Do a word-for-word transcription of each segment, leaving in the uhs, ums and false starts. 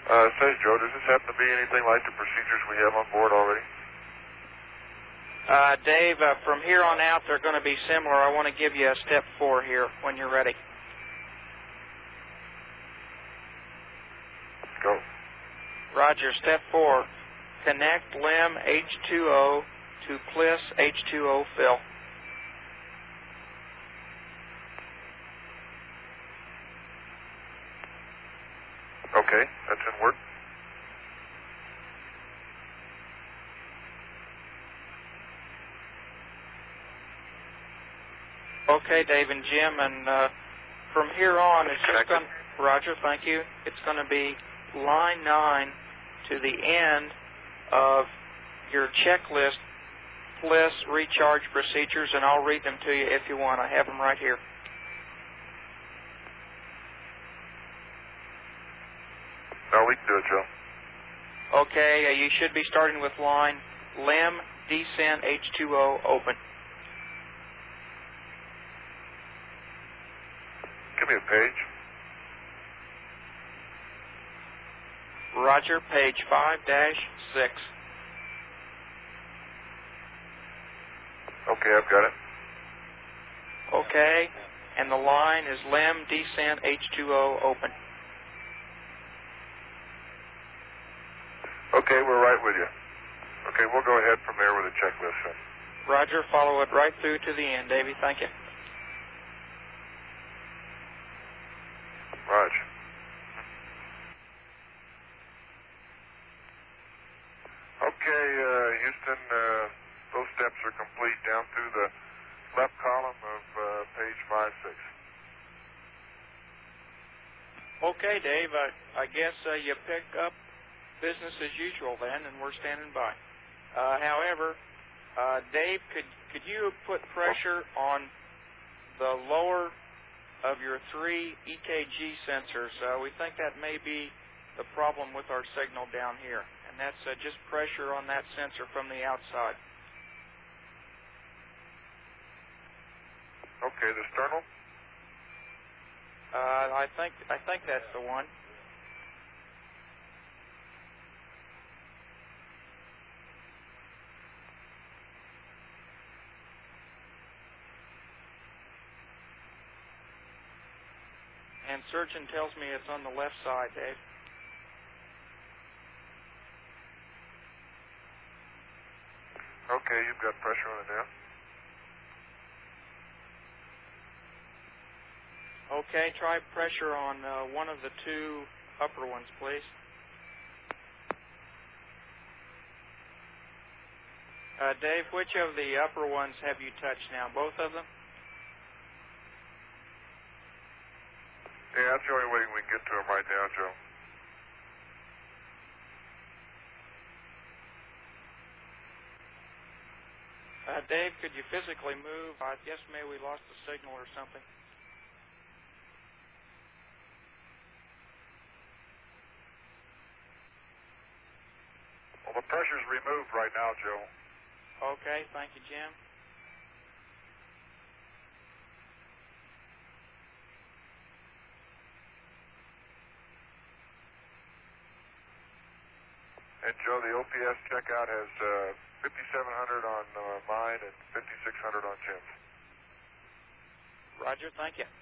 Uh, it says, Joe, does this happen to be anything like the procedures we have on board already? Uh, Dave, uh, from here on out, they're going to be similar. I want to give you a step four here when you're ready. Go. Roger, step four. Connect LEM H two O to P L I S H two O fill. Okay, that's in work. Okay, Dave and Jim, and uh, from here on, it's just going. Roger, thank you. It's going to be line nine to the end of your checklist, P L I S recharge procedures, and I'll read them to you if you want. I have them right here. No, we can do it, Joe. Okay, uh, you should be starting with line LEM descent H two O open. Give me a page. Roger, page five dash six. Okay, I've got it. Okay, and the line is LEM descent H two O open. Okay, we're right with you. Okay, we'll go ahead from there with the checklist then. Roger, follow it right through to the end, Davey. Thank you. Roger. Okay, uh, Houston, uh, those steps are complete down through the left column of uh, page five six. Okay, Dave, I, I guess uh, you pick up business as usual then, and we're standing by. Uh, however, uh, Dave, could, could you put pressure on the lower of your three E K G sensors? Uh, we think that may be the problem with our signal down here, and that's uh, just pressure on that sensor from the outside. Okay, the sternal? Uh, I think I think that's the one. And surgeon tells me it's on the left side, Dave. Okay, you've got pressure on it now. Okay, try pressure on uh, one of the two upper ones, please. Uh, Dave, which of the upper ones have you touched now? Both of them? Yeah, that's the only way we can get to him right now, Joe. Uh, Dave, could you physically move? I guess maybe we lost the signal or something. Well, the pressure's removed right now, Joe. Okay, thank you, Jim. And Joe, the O P S checkout has uh, fifty-seven hundred on uh, mine and fifty-six hundred on Jim's. Roger, thank you.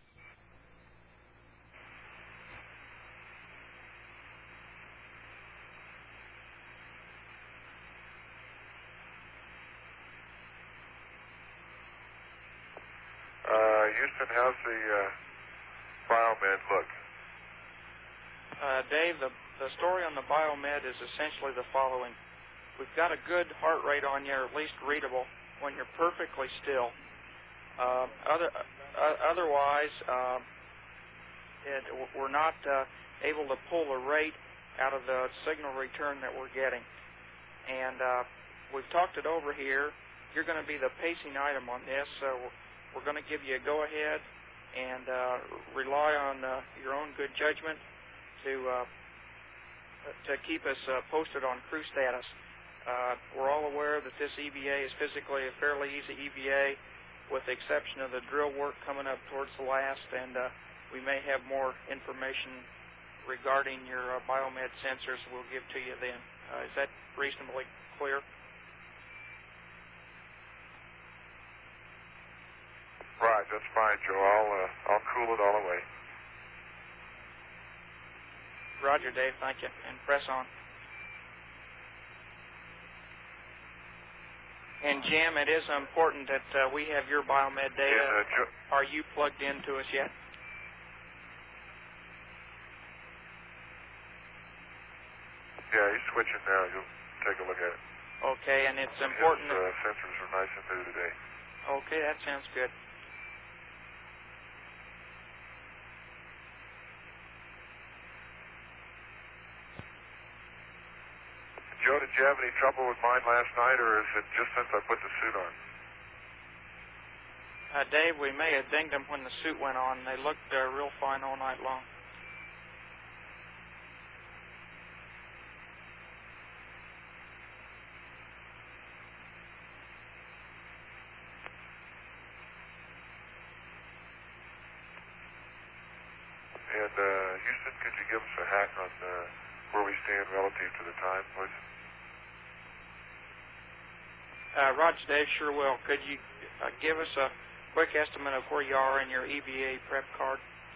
Uh, Houston, how's the uh, biomed look? Uh, Dave, the, the story on the biomed is essentially the following. We've got a good heart rate on you, or at least readable, when you're perfectly still. Uh, other, uh, otherwise, uh, it, we're not uh, able to pull the rate out of the signal return that we're getting. And uh, we've talked it over here. You're going to be the pacing item on this, so we're, we're going to give you a go-ahead and uh, rely on uh, your own good judgment to uh, to keep us uh, posted on crew status. Uh, we're all aware that this E V A is physically a fairly easy E V A, with the exception of the drill work coming up towards the last, and uh, we may have more information regarding your uh, biomed sensors we'll give to you then. Uh, is that reasonably clear? Right, that's fine, Joe. I'll, uh, I'll cool it all away. Roger, Dave. Thank you. And press on. And Jim, it is important that uh, we have your biomed data. And, uh, Joe, are you plugged into us yet? yeah, he's switching now. You'll take a look at it. Okay, and it's important. His uh, sensors are nice and new today. Okay, that sounds good. Joe, did you have any trouble with mine last night, or is it just since I put the suit on? Uh, Dave, we may have dinged them when the suit went on. They looked uh, real fine all night long. And, uh, Houston, could you give us a hack on uh, where we stand relative to the time, please? Uh, Roger, Dave, sure will. Could you uh, give us a quick estimate of where you are in your E V A prep card?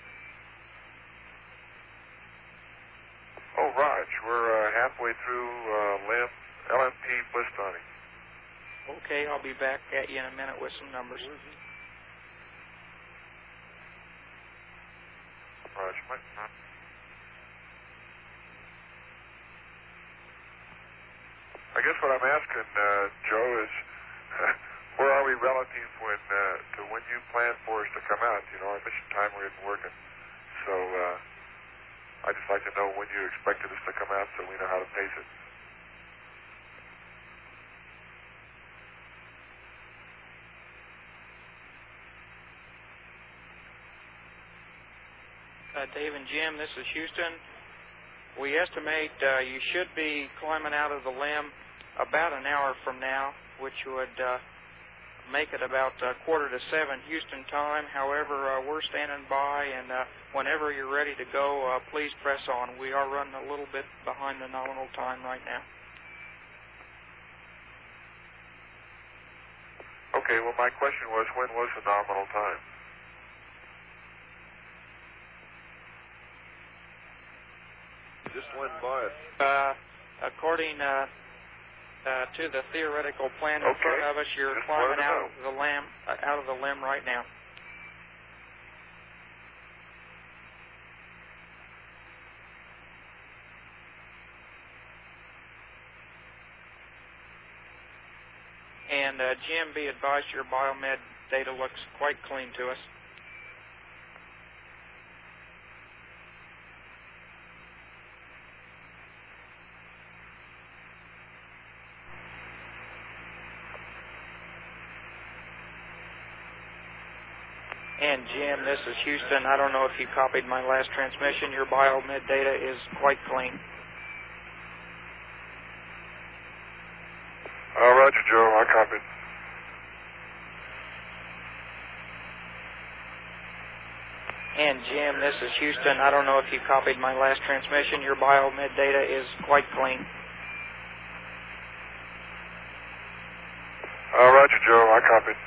Oh, Raj, we're uh, halfway through uh, L M P Blistoni. Okay, I'll be back at you in a minute with some numbers. Raj, my, I guess what I'm asking, uh, Joe, is where are we relative when uh, to when you plan for us to come out? You know, our mission time we isn't working. So uh, I'd just like to know when you expected us to come out so we know how to pace it. Uh, Dave and Jim, this is Houston. We estimate uh, you should be climbing out of the limb about an hour from now, which would uh, make it about uh, quarter to seven Houston time. However, uh, we're standing by, and uh, whenever you're ready to go, uh, please press on. We are running a little bit behind the nominal time right now. Okay, well, my question was, when was the nominal time? Just went by it. Uh, according uh, uh, to the theoretical plan in Okay. front of us, you're Just climbing wanted to out know. of the limb, uh, out of the limb right now. And uh, Jim, be advised, your biomed data looks quite clean to us. And Jim, this is Houston. I don't know if you copied my last transmission. Your biomed data is quite clean. Uh, Roger, Joe. I copied. And Jim, this is Houston. I don't know if you copied my last transmission. Your biomed data is quite clean. Uh, Roger, Joe. I copied.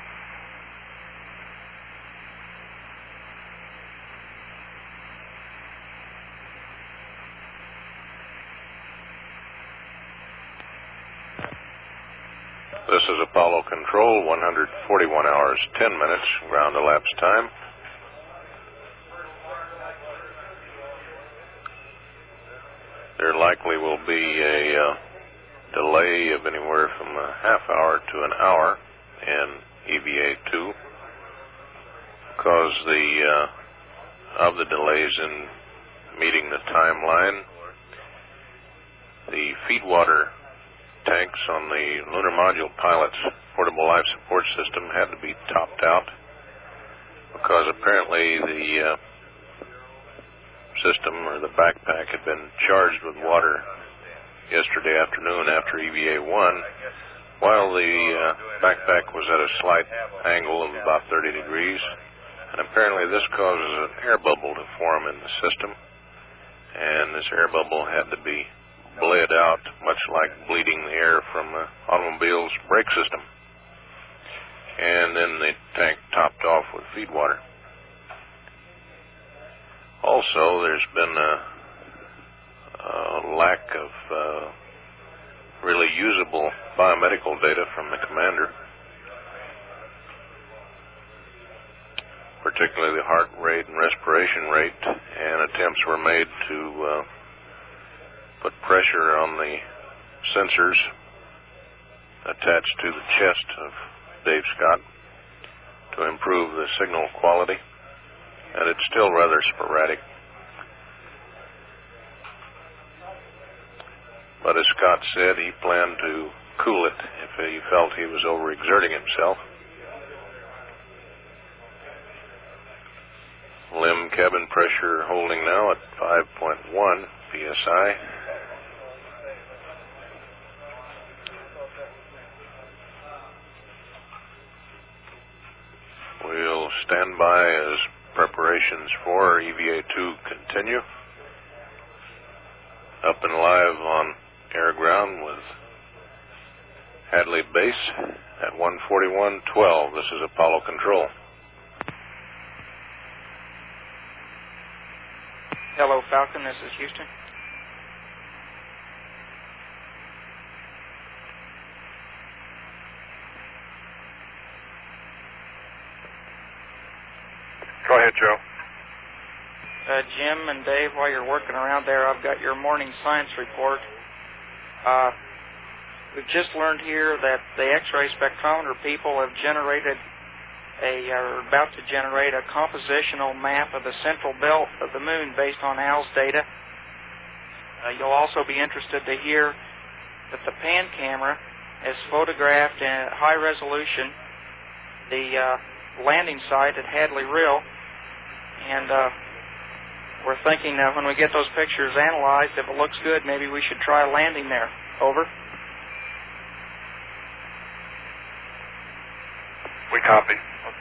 This is Apollo Control, one hundred forty-one hours, ten minutes, ground elapsed time. There likely will be a uh, delay of anywhere from a half hour to an hour in E V A two because the uh, of the delays in meeting the timeline. The feed water tanks on the Lunar Module Pilot's portable life support system had to be topped out because apparently the uh, system or the backpack had been charged with water yesterday afternoon after E V A one while the uh, backpack was at a slight angle of about thirty degrees, and apparently this causes an air bubble to form in the system, and this air bubble had to be bled out, much like bleeding the air from an automobile's brake system. And then the tank topped off with feed water. Also, there's been a, a lack of uh, really usable biomedical data from the commander, particularly the heart rate and respiration rate, and attempts were made to uh, put pressure on the sensors attached to the chest of Dave Scott to improve the signal quality, and it's still rather sporadic. But as Scott said, he planned to cool it if he felt he was overexerting himself. Limb cabin pressure holding now at five point one P S I. We'll stand by as preparations for E V A two continue. Up and live on air ground with Hadley Base at one forty-one twelve. This is Apollo Control. Hello, Falcon. This is Houston. Go ahead, Joe. Uh, Jim and Dave, while you're working around there, I've got your morning science report. Uh, we've just learned here that the X-ray spectrometer people have generated a, are about to generate a compositional map of the central belt of the moon based on Al's data. Uh, you'll also be interested to hear that the PAN camera has photographed in high resolution the uh, landing site at Hadley Rill, and uh, we're thinking that when we get those pictures analyzed, if it looks good, maybe we should try landing there. Over. We copy.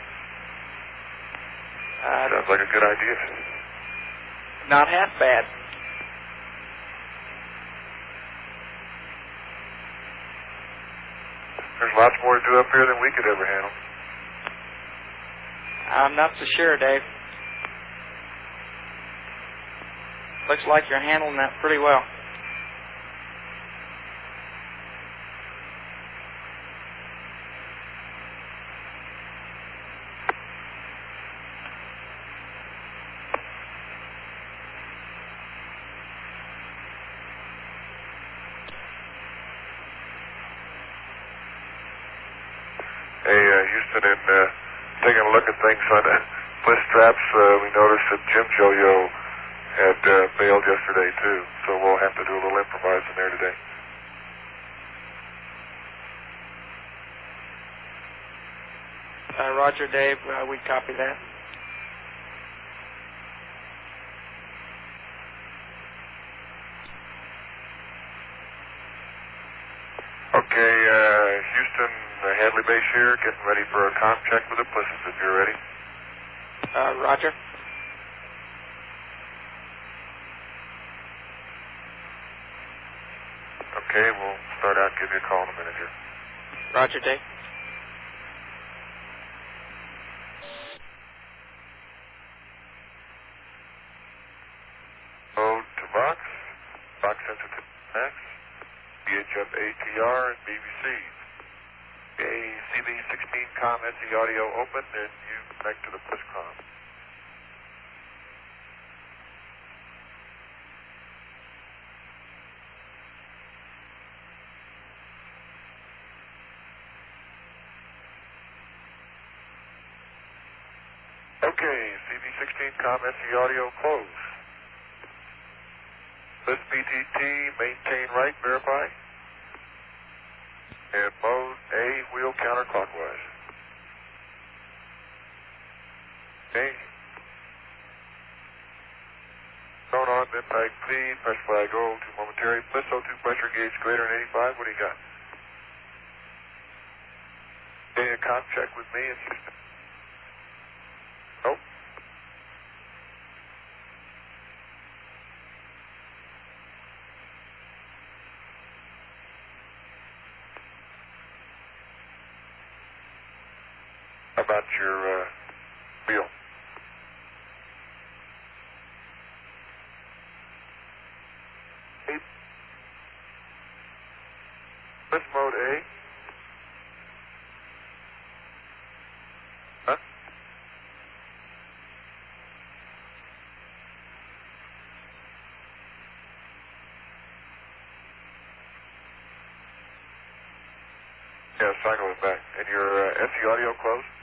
Uh, Sounds like a good idea. Not half bad. There's lots more to do up here than we could ever handle. I'm not so sure, Dave. Looks like you're handling that pretty well. Hey, uh, Houston, and uh, taking a look at things on the bliss straps, uh, we noticed that Jim Joyo had uh, bailed yesterday, too, so we'll have to do a little improvising there today. Uh, Roger, Dave. Uh, we copy that. Okay, uh, Houston, uh, Hadley Base here, getting ready for a comm check with the Blisses, if you're ready. Uh, Roger. Okay, we'll start out and give you a call in a minute here. Roger, Dave. Mode to box, box sensitive Max, V H F A T R, and B B C. A C B sixteen comm S E audio open, and you connect to the BlissComm. Okay, C B sixteen comm S E audio closed. Bliss B T T, maintain right, verify. And mode A, wheel counterclockwise. Okay. Tone on, then pipe feed, press flag O two momentary. Bliss O two pressure gauge greater than eighty-five. What do you got? Okay, a comm check with me in Houston. Nope. about your uh, wheel. Lift mode A. Huh? Yeah, cycle it back. And your uh, S C audio closed?